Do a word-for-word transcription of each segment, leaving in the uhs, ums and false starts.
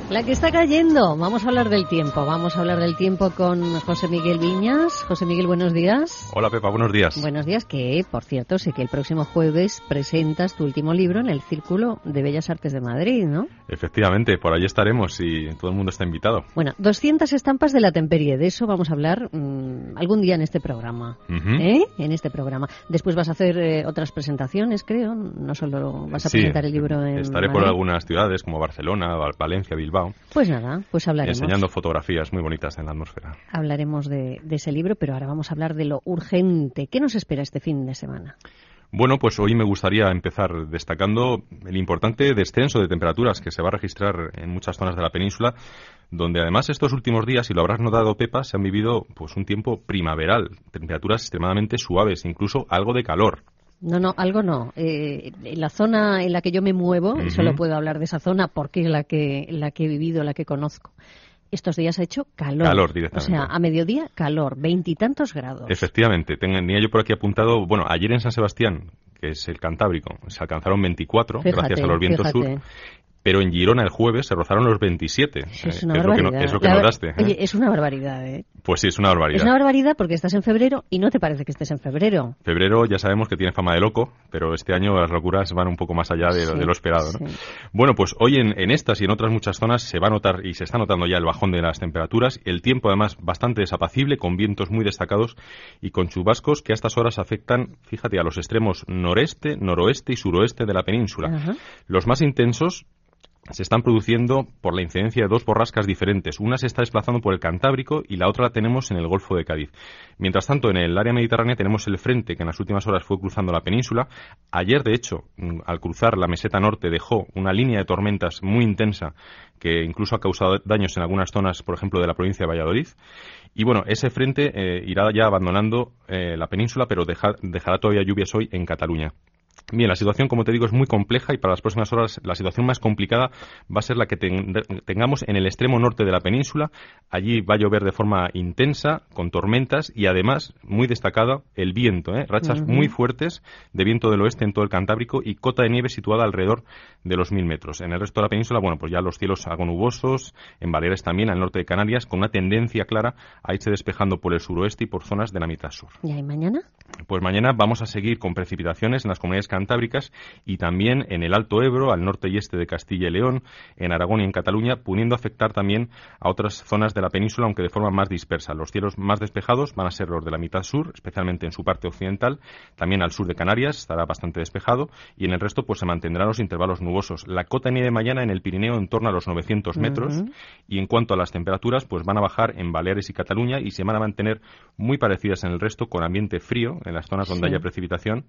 La que está cayendo. Vamos a hablar del tiempo. Vamos a hablar del tiempo con José Miguel Viñas. José Miguel, buenos días. Hola, Pepa, buenos días. Buenos días, que, por cierto, sé que el próximo jueves presentas tu último libro en el Círculo de Bellas Artes de Madrid, ¿no? Efectivamente, por allí estaremos y todo el mundo está invitado. Bueno, doscientas estampas de la temperie. De eso vamos a hablar mmm, algún día en este programa. Uh-huh. ¿Eh? En este programa. Después vas a hacer eh, otras presentaciones, creo. No solo vas a sí, presentar el libro en estaré Madrid. Por algunas ciudades como Barcelona, Valencia, Bilbao. Pues nada, pues hablaremos. Enseñando fotografías muy bonitas en la atmósfera. Hablaremos de, de ese libro, pero ahora vamos a hablar de lo urgente. ¿Qué nos espera este fin de semana? Bueno, pues hoy me gustaría empezar destacando el importante descenso de temperaturas que se va a registrar en muchas zonas de la península, donde además estos últimos días, y lo habrás notado, Pepa, se han vivido pues un tiempo primaveral, temperaturas extremadamente suaves, incluso algo de calor. No, no, algo no. Eh, en la zona en la que yo me muevo, uh-huh. y solo puedo hablar de esa zona porque es la que, la que he vivido, la que conozco. Estos días ha hecho calor. Calor directamente. O sea, a mediodía, calor, veintitantos grados. Efectivamente. Tenía yo por aquí apuntado, bueno, ayer en San Sebastián, que es el Cantábrico, se alcanzaron veinticuatro, fíjate, gracias a los vientos fíjate. sur. Pero en Girona el jueves se rozaron los veintisiete. Es una eh, barbaridad. Es lo que, no, es lo que La, notaste. ¿eh? Oye, es una barbaridad, ¿eh? Pues sí, es una barbaridad. Es una barbaridad porque estás en febrero y no te parece que estés en febrero. Febrero ya sabemos que tiene fama de loco, pero este año las locuras van un poco más allá de, sí, de lo esperado, ¿no? Sí. Bueno, pues hoy en, en estas y en otras muchas zonas se va a notar y se está notando ya el bajón de las temperaturas. El tiempo además bastante desapacible, con vientos muy destacados y con chubascos que a estas horas afectan, fíjate, a los extremos noreste, noroeste y suroeste de la península. Uh-huh. Los más intensos se están produciendo por la incidencia de dos borrascas diferentes. Una se está desplazando por el Cantábrico y la otra la tenemos en el Golfo de Cádiz. Mientras tanto, en el área mediterránea tenemos el frente que en las últimas horas fue cruzando la península. Ayer, de hecho, al cruzar la meseta norte dejó una línea de tormentas muy intensa que incluso ha causado daños en algunas zonas, por ejemplo, de la provincia de Valladolid. Y bueno, ese frente eh, irá ya abandonando eh, la península, pero deja, dejará todavía lluvias hoy en Cataluña. Bien, la situación, como te digo, es muy compleja y para las próximas horas la situación más complicada va a ser la que ten, tengamos en el extremo norte de la península. Allí va a llover de forma intensa, con tormentas y además, muy destacada, el viento, ¿eh? Rachas uh-huh. muy fuertes de viento del oeste en todo el Cantábrico y cota de nieve situada alrededor de los mil metros. En el resto de la península, bueno, pues ya los cielos algo nubosos, en Baleares también, al norte de Canarias, con una tendencia clara a irse despejando por el suroeste y por zonas de la mitad sur. ¿Y ahí mañana? Pues mañana vamos a seguir con precipitaciones en las comunidades cantábricas y también en el Alto Ebro, al norte y este de Castilla y León, en Aragón y en Cataluña, pudiendo afectar también a otras zonas de la península, aunque de forma más dispersa. Los cielos más despejados van a ser los de la mitad sur, especialmente en su parte occidental, también al sur de Canarias estará bastante despejado y en el resto pues se mantendrán los intervalos nubosos. La cota de nieve mañana en el Pirineo en torno a los novecientos metros uh-huh. y en cuanto a las temperaturas pues van a bajar en Baleares y Cataluña y se van a mantener muy parecidas en el resto con ambiente frío en las zonas donde sí. haya precipitación.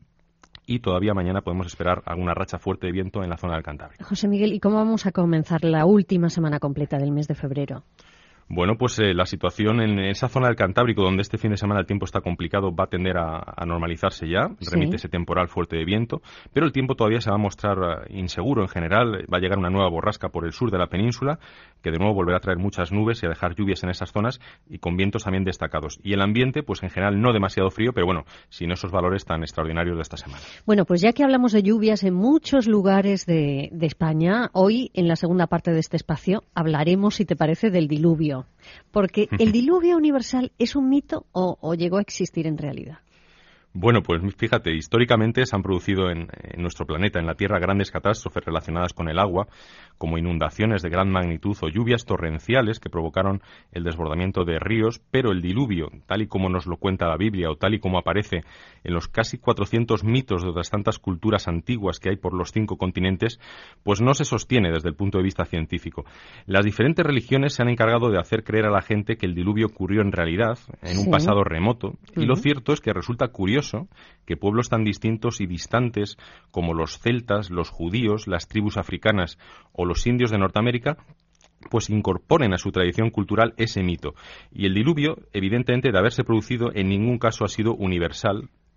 Y todavía mañana podemos esperar alguna racha fuerte de viento en la zona del Cantábrico. José Miguel, ¿y cómo vamos a comenzar la última semana completa del mes de febrero? Bueno, pues eh, la situación en esa zona del Cantábrico, donde este fin de semana el tiempo está complicado, va a tender a, a normalizarse ya, sí. remite ese temporal fuerte de viento, pero el tiempo todavía se va a mostrar uh, inseguro en general, va a llegar una nueva borrasca por el sur de la península, que de nuevo volverá a traer muchas nubes y a dejar lluvias en esas zonas y con vientos también destacados. Y el ambiente, pues en general no demasiado frío, pero bueno, sin esos valores tan extraordinarios de esta semana. Bueno, pues ya que hablamos de lluvias en muchos lugares de, de España, hoy en la segunda parte de este espacio hablaremos, si te parece, del diluvio. Porque ¿el diluvio universal es un mito o, o llegó a existir en realidad? Bueno, pues fíjate, históricamente se han producido en, en nuestro planeta, en la Tierra, grandes catástrofes relacionadas con el agua, como inundaciones de gran magnitud o lluvias torrenciales que provocaron el desbordamiento de ríos, pero el diluvio, tal y como nos lo cuenta la Biblia o tal y como aparece en los casi cuatrocientos mitos de otras tantas culturas antiguas que hay por los cinco continentes, pues no se sostiene desde el punto de vista científico. Las diferentes religiones se han encargado de hacer creer a la gente que el diluvio ocurrió en realidad, en un sí. pasado remoto, uh-huh. y lo cierto es que resulta curioso que pueblos tan distintos y distantes como los celtas, los judíos, las tribus africanas o los indios de Norteamérica pues incorporen a su tradición cultural ese mito. Y el diluvio, evidentemente, de haberse producido, en ningún caso ha sido universal,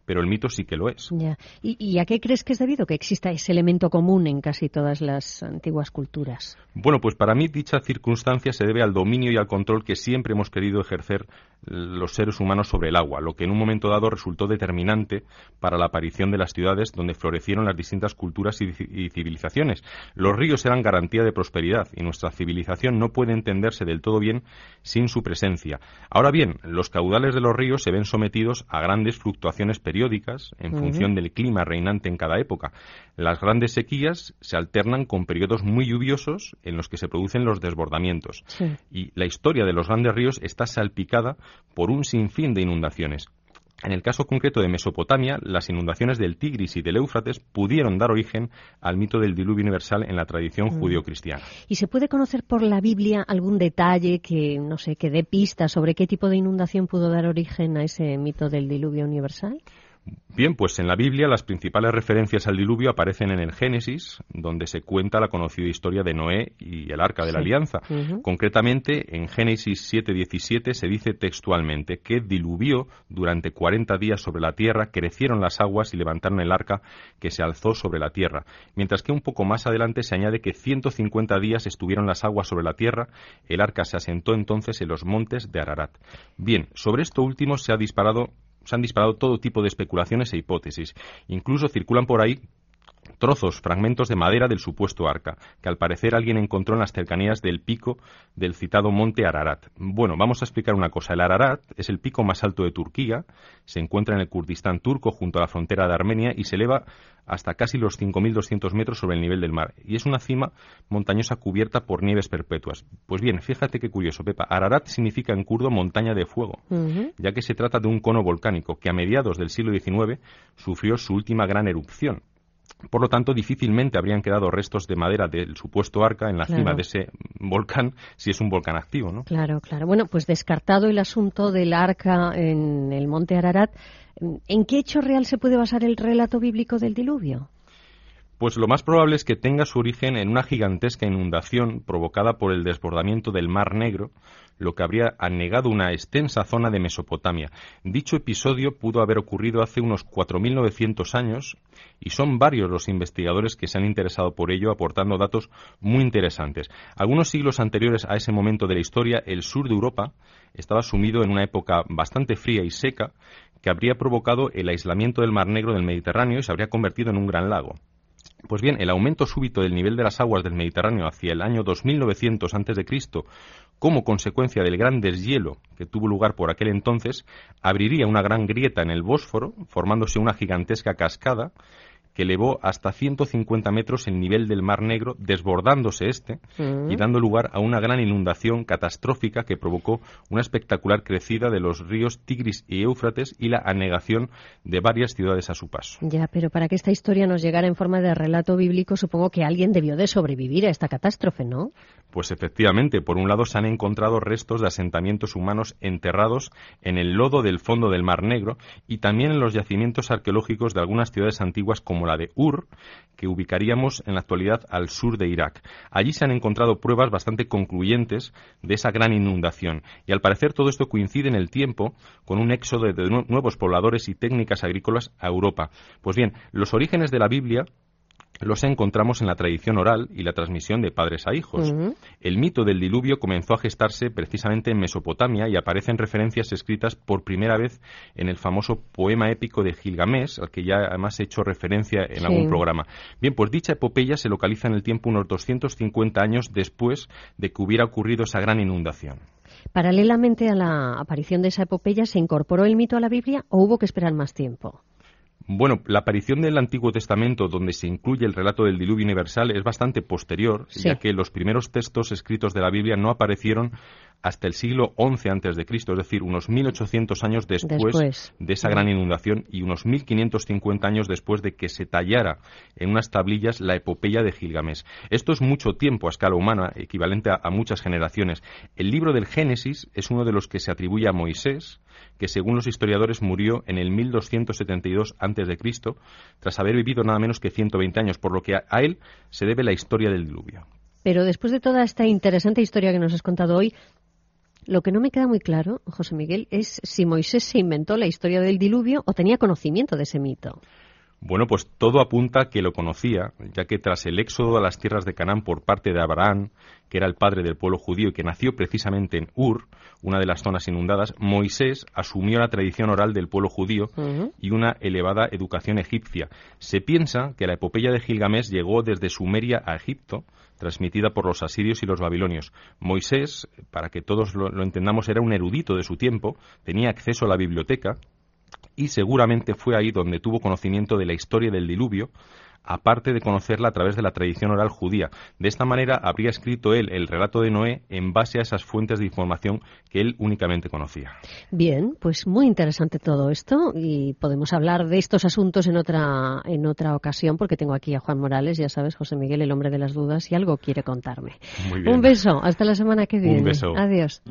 pero el mito sí que lo es. Ya. ¿Y, ¿Y a qué crees que es debido que exista ese elemento común en casi todas las antiguas culturas? Bueno, pues para mí dicha circunstancia se debe al dominio y al control que siempre hemos querido ejercer los seres humanos sobre el agua, lo que en un momento dado resultó determinante para la aparición de las ciudades donde florecieron las distintas culturas y, y civilizaciones. Los ríos eran garantía de prosperidad y nuestra civilización no puede entenderse del todo bien sin su presencia. Ahora bien, los caudales de los ríos se ven sometidos a grandes fluctuaciones periódicas en uh-huh. función del clima reinante en cada época. Las grandes sequías se alternan con periodos muy lluviosos en los que se producen los desbordamientos. Sí. Y la historia de los grandes ríos está salpicada por un sinfín de inundaciones. En el caso concreto de Mesopotamia, las inundaciones del Tigris y del Éufrates pudieron dar origen al mito del diluvio universal en la tradición mm. judeocristiana. ¿Y se puede conocer por la Biblia algún detalle que, no sé, que dé pistas sobre qué tipo de inundación pudo dar origen a ese mito del diluvio universal? Bien, pues en la Biblia las principales referencias al diluvio aparecen en el Génesis, donde se cuenta la conocida historia de Noé y el Arca de la sí. Alianza. Uh-huh. Concretamente, en Génesis siete diecisiete se dice textualmente que diluvió durante cuarenta días sobre la tierra, crecieron las aguas y levantaron el arca que se alzó sobre la tierra. Mientras que un poco más adelante se añade que ciento cincuenta días estuvieron las aguas sobre la tierra, el arca se asentó entonces en los montes de Ararat. Bien, sobre esto último se ha disparado Se han disparado todo tipo de especulaciones e hipótesis. Incluso circulan por ahí trozos, fragmentos de madera del supuesto arca, que al parecer alguien encontró en las cercanías del pico del citado monte Ararat. Bueno, vamos a explicar una cosa. El Ararat es el pico más alto de Turquía, se encuentra en el Kurdistán turco junto a la frontera de Armenia y se eleva hasta casi los cinco mil doscientos metros sobre el nivel del mar. Y es una cima montañosa cubierta por nieves perpetuas. Pues bien, fíjate qué curioso, Pepa. Ararat significa en kurdo montaña de fuego, uh-huh. ya que se trata de un cono volcánico que a mediados del siglo diecinueve sufrió su última gran erupción. Por lo tanto, difícilmente habrían quedado restos de madera del supuesto arca en la claro. cima de ese volcán, si es un volcán activo, ¿no? Claro, claro. Bueno, pues descartado el asunto del arca en el monte Ararat, ¿en qué hecho real se puede basar el relato bíblico del diluvio? Pues lo más probable es que tenga su origen en una gigantesca inundación provocada por el desbordamiento del Mar Negro, lo que habría anegado una extensa zona de Mesopotamia. Dicho episodio pudo haber ocurrido hace unos cuatro mil novecientos años y son varios los investigadores que se han interesado por ello, aportando datos muy interesantes. Algunos siglos anteriores a ese momento de la historia, el sur de Europa estaba sumido en una época bastante fría y seca que habría provocado el aislamiento del Mar Negro del Mediterráneo y se habría convertido en un gran lago. Pues bien, el aumento súbito del nivel de las aguas del Mediterráneo hacia el año dos mil novecientos antes de Cristo, como consecuencia del gran deshielo que tuvo lugar por aquel entonces, abriría una gran grieta en el Bósforo, formándose una gigantesca cascada que elevó hasta ciento cincuenta metros el nivel del Mar Negro, desbordándose este uh-huh. y dando lugar a una gran inundación catastrófica que provocó una espectacular crecida de los ríos Tigris y Éufrates y la anegación de varias ciudades a su paso. Ya, pero para que esta historia nos llegara en forma de relato bíblico, supongo que alguien debió de sobrevivir a esta catástrofe, ¿no? Pues efectivamente, por un lado se han encontrado restos de asentamientos humanos enterrados en el lodo del fondo del Mar Negro y también en los yacimientos arqueológicos de algunas ciudades antiguas como la de Ur, que ubicaríamos en la actualidad al sur de Irak. Allí se han encontrado pruebas bastante concluyentes de esa gran inundación y al parecer todo esto coincide en el tiempo con un éxodo de nuevos pobladores y técnicas agrícolas a Europa. Pues bien, los orígenes de la Biblia los encontramos en la tradición oral y la transmisión de padres a hijos. Uh-huh. El mito del diluvio comenzó a gestarse precisamente en Mesopotamia y aparecen referencias escritas por primera vez en el famoso poema épico de Gilgamesh, al que ya además he hecho referencia en sí. algún programa. Bien, pues dicha epopeya se localiza en el tiempo unos doscientos cincuenta años después de que hubiera ocurrido esa gran inundación. Paralelamente a la aparición de esa epopeya, ¿se incorporó el mito a la Biblia o hubo que esperar más tiempo? Bueno, la aparición del Antiguo Testamento, donde se incluye el relato del diluvio universal, es bastante posterior, sí. ya que los primeros textos escritos de la Biblia no aparecieron hasta el siglo once antes de Cristo, es decir, unos mil ochocientos años después, después. de esa gran inundación y unos mil quinientos cincuenta años después de que se tallara en unas tablillas la epopeya de Gilgamesh. Esto es mucho tiempo a escala humana, equivalente a, a muchas generaciones. El libro del Génesis es uno de los que se atribuye a Moisés, que según los historiadores murió en el mil doscientos setenta y dos antes de Cristo, tras haber vivido nada menos que ciento veinte años, por lo que a, a él se debe la historia del diluvio. Pero después de toda esta interesante historia que nos has contado hoy, Lo que no me queda muy claro, José Miguel, es si Moisés se inventó la historia del diluvio o tenía conocimiento de ese mito. Bueno, pues todo apunta a que lo conocía, ya que tras el éxodo a las tierras de Canaán por parte de Abraham, que era el padre del pueblo judío y que nació precisamente en Ur, una de las zonas inundadas, Moisés asumió la tradición oral del pueblo judío uh-huh. y una elevada educación egipcia. Se piensa que la epopeya de Gilgamesh llegó desde Sumeria a Egipto, transmitida por los asirios y los babilonios. Moisés, para que todos lo, lo entendamos, era un erudito de su tiempo, tenía acceso a la biblioteca, y seguramente fue ahí donde tuvo conocimiento de la historia del diluvio, aparte de conocerla a través de la tradición oral judía. De esta manera habría escrito él el relato de Noé en base a esas fuentes de información que él únicamente conocía. Bien, pues muy interesante todo esto y podemos hablar de estos asuntos en otra en otra ocasión porque tengo aquí a Juan Morales, ya sabes, José Miguel, el hombre de las dudas, y algo quiere contarme. Muy bien. Un beso, hasta la semana que viene. Un beso. Adiós.